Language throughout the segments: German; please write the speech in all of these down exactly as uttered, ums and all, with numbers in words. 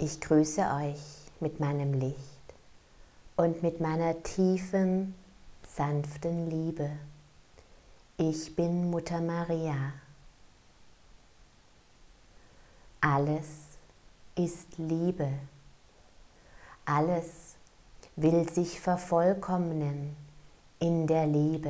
Ich grüße euch mit meinem Licht und mit meiner tiefen, sanften Liebe. Ich bin Mutter Maria. Alles ist Liebe. Alles will sich vervollkommnen in der Liebe.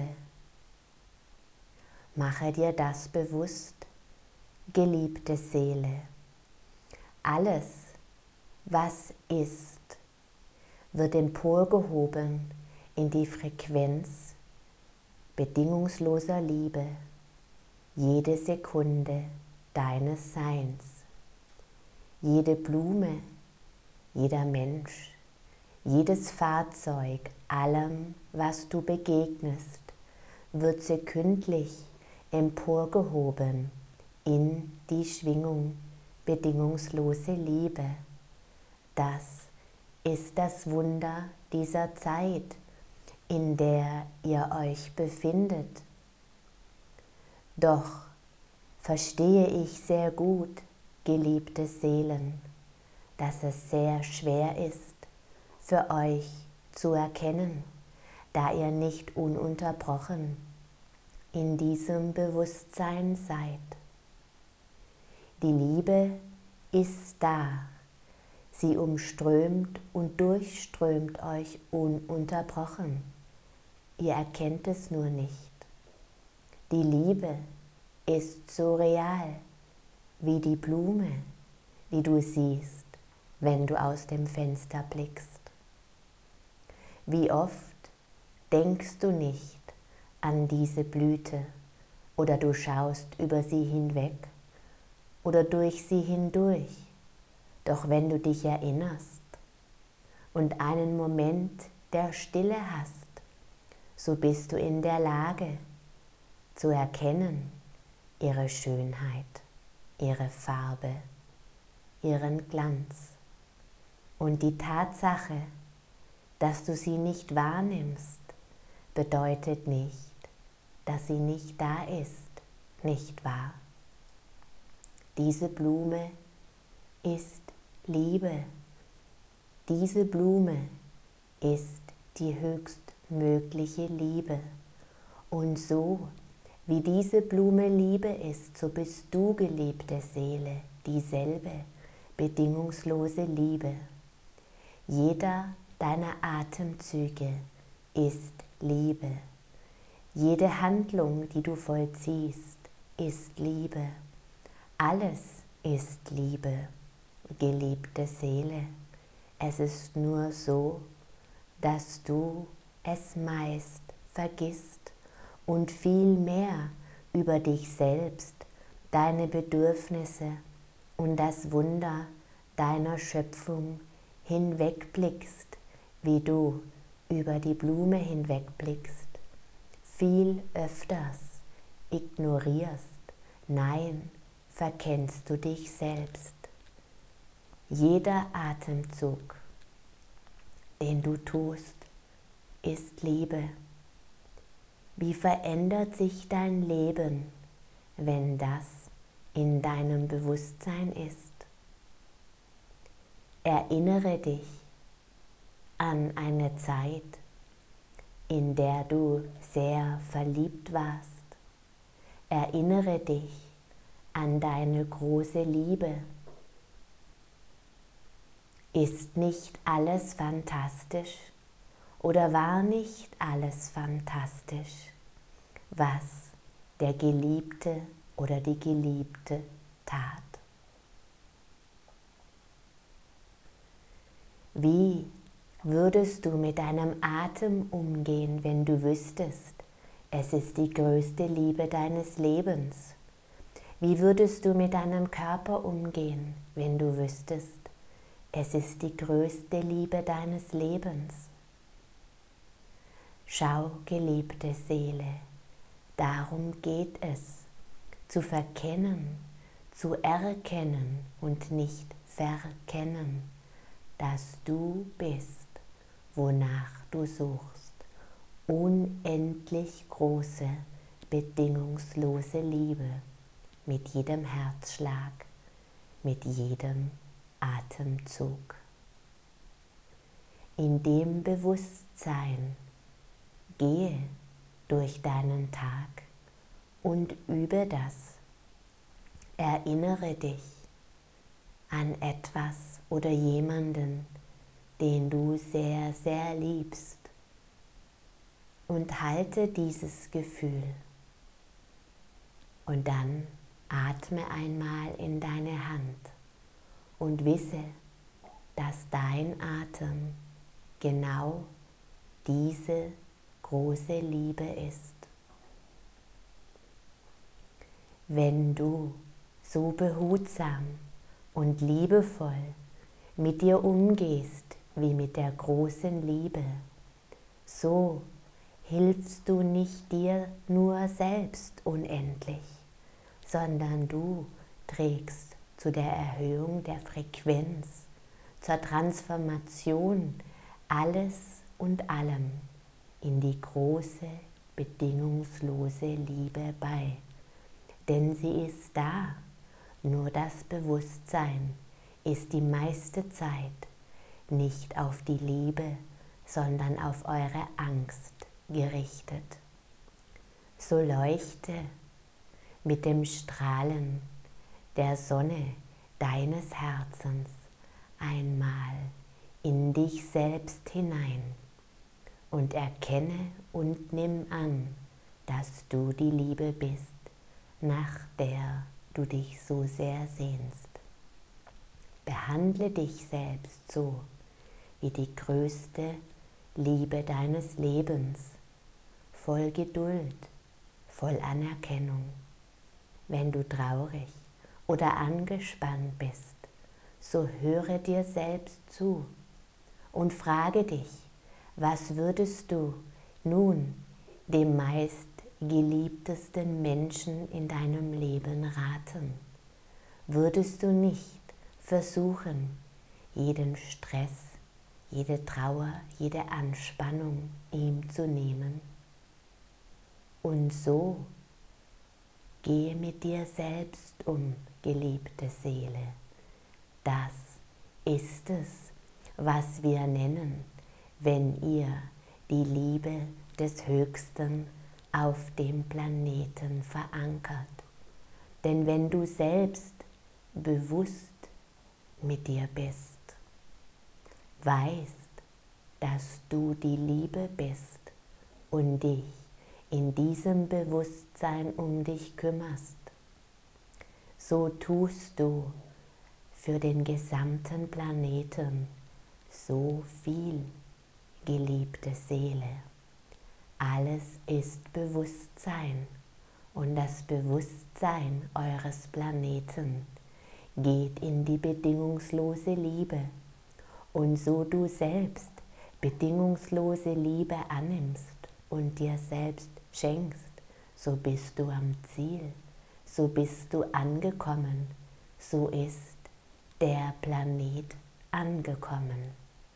Mache dir das bewusst, geliebte Seele. Alles, was ist, wird emporgehoben in die Frequenz bedingungsloser Liebe, jede Sekunde deines Seins. Jede Blume, jeder Mensch, jedes Fahrzeug, allem, was du begegnest, wird sekündlich emporgehoben in die Schwingung bedingungslose Liebe. Das ist das Wunder dieser Zeit, in der ihr euch befindet. Doch verstehe ich sehr gut, geliebte Seelen, dass es sehr schwer ist für euch zu erkennen, da ihr nicht ununterbrochen in diesem Bewusstsein seid. Die Liebe ist da, sie umströmt und durchströmt euch ununterbrochen. Ihr erkennt es nur nicht. Die Liebe ist so real wie die Blume, die du siehst, wenn du aus dem Fenster blickst. Wie oft denkst du nicht an diese Blüte oder du schaust über sie hinweg oder durch sie hindurch. Doch wenn du dich erinnerst und einen Moment der Stille hast, so bist du in der Lage zu erkennen ihre Schönheit, ihre Farbe, ihren Glanz. Und die Tatsache, dass du sie nicht wahrnimmst, bedeutet nicht, dass sie nicht da ist, nicht wahr? Diese Blume ist Liebe. Diese Blume ist die höchstmögliche Liebe. Und so wie diese Blume Liebe ist, so bist du, geliebte Seele, dieselbe bedingungslose Liebe. Jeder deiner Atemzüge ist Liebe. Jede Handlung, die du vollziehst, ist Liebe. Alles ist Liebe, geliebte Seele. Es ist nur so, dass du es meist vergisst und viel mehr über dich selbst, deine Bedürfnisse und das Wunder deiner Schöpfung hinwegblickst, wie du über die Blume hinwegblickst. Viel öfters ignorierst, nein, verkennst du dich selbst. Jeder Atemzug, den du tust, ist Liebe. Wie verändert sich dein Leben, wenn das in deinem Bewusstsein ist? Erinnere dich an eine Zeit, in der du sehr verliebt warst. Erinnere dich an deine große Liebe. Ist nicht alles fantastisch oder war nicht alles fantastisch, was der Geliebte oder die Geliebte tat? Wie würdest du mit deinem Atem umgehen, wenn du wüsstest, es ist die größte Liebe deines Lebens? Wie würdest du mit deinem Körper umgehen, wenn du wüsstest, es ist die größte Liebe deines Lebens? Schau, geliebte Seele, darum geht es, zu verkennen, zu erkennen und nicht verkennen, dass du bist, wonach du suchst, unendlich große, bedingungslose Liebe, mit jedem Herzschlag, mit jedem Atemzug. In dem Bewusstsein gehe durch deinen Tag und übe das. Erinnere dich an etwas oder jemanden, den du sehr, sehr liebst, und halte dieses Gefühl. Und dann atme einmal in deine Hand und wisse, dass dein Atem genau diese große Liebe ist. Wenn du so behutsam und liebevoll mit dir umgehst wie mit der großen Liebe, so hilfst du nicht dir nur selbst unendlich, sondern du trägst zu der Erhöhung der Frequenz, zur Transformation alles und allem in die große, bedingungslose Liebe bei. Denn sie ist da, nur das Bewusstsein ist die meiste Zeit nicht auf die Liebe, sondern auf eure Angst gerichtet. So leuchte mit dem Strahlen der Sonne deines Herzens einmal in dich selbst hinein und erkenne und nimm an, dass du die Liebe bist, nach der du dich so sehr sehnst. Behandle dich selbst so wie die größte Liebe deines Lebens, voll Geduld, voll Anerkennung. Wenn du traurig oder angespannt bist, so höre dir selbst zu und frage dich, was würdest du nun dem meist geliebtesten Menschen in deinem Leben raten? Würdest du nicht versuchen, jeden Stress, jede Trauer, jede Anspannung ihm zu nehmen? Und so gehe mit dir selbst um, geliebte Seele. Das ist es, was wir nennen, wenn ihr die Liebe des Höchsten auf dem Planeten verankert. Denn wenn du selbst bewusst mit dir bist, weißt, dass du die Liebe bist und dich in diesem Bewusstsein um dich kümmerst, so tust du für den gesamten Planeten so viel, geliebte Seele. Alles ist Bewusstsein und das Bewusstsein eures Planeten geht in die bedingungslose Liebe. Und so du selbst bedingungslose Liebe annimmst und dir selbst schenkst, so bist du am Ziel, so bist du angekommen, so ist der Planet angekommen.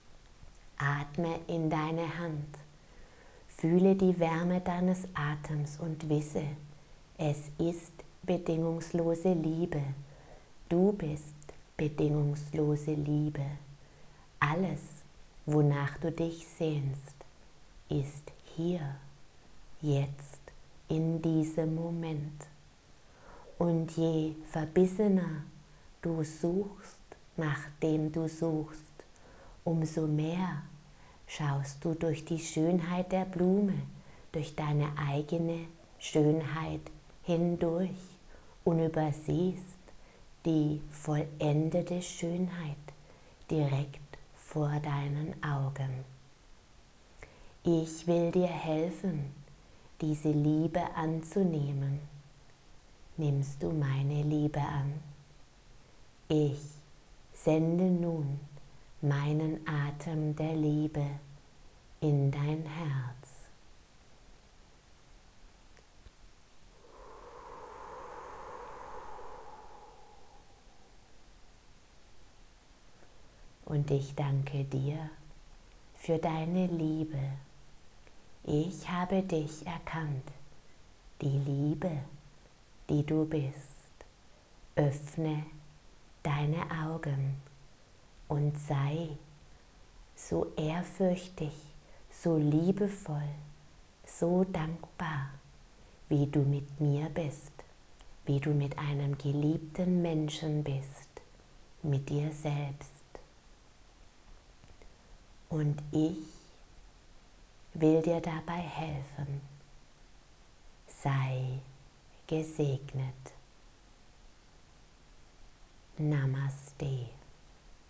Atme in deine Hand, fühle die Wärme deines Atems und wisse, es ist bedingungslose Liebe. Du bist bedingungslose Liebe. Alles, wonach du dich sehnst, ist hier, jetzt, in diesem Moment. Und je verbissener du suchst, nachdem du suchst, umso mehr schaust du durch die Schönheit der Blume, durch deine eigene Schönheit hindurch und übersiehst die vollendete Schönheit direkt vor deinen Augen. Ich will dir helfen, diese Liebe anzunehmen. Nimmst du meine Liebe an? Ich sende nun meinen Atem der Liebe in dein Herz. Und ich danke dir für deine Liebe. Ich habe dich erkannt, die Liebe, die du bist. Öffne deine Augen und sei so ehrfürchtig, so liebevoll, so dankbar, wie du mit mir bist, wie du mit einem geliebten Menschen bist, mit dir selbst. Und ich will dir dabei helfen. Sei gesegnet. Namaste.